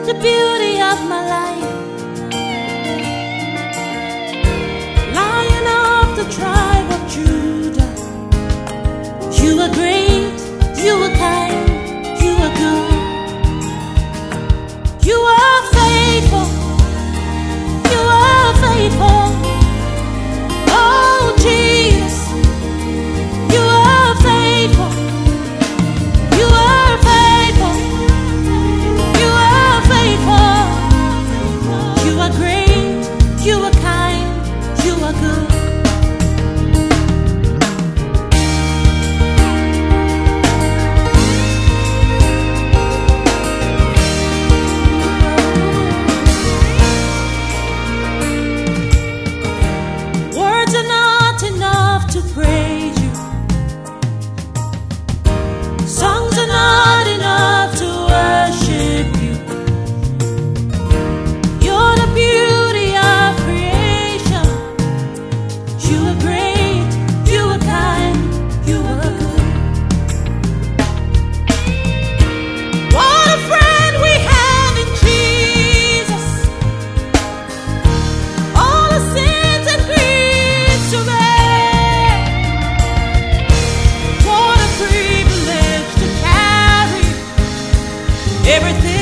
the beauty of my life. Lion of the tribe of Judah, you are great, you are kind, you are good. You are faithful, you are faithful. Oh Jesus, you are faithful, you are faithful, you are faithful. You are great, you are kind, you are good. Words are not enough to praise you. Songs are not enough to worship you. You're the beauty of creation. You are great, you are kind, you are good. What a friend we have in Jesus. All the sins and griefs to bear. What a privilege to carry everything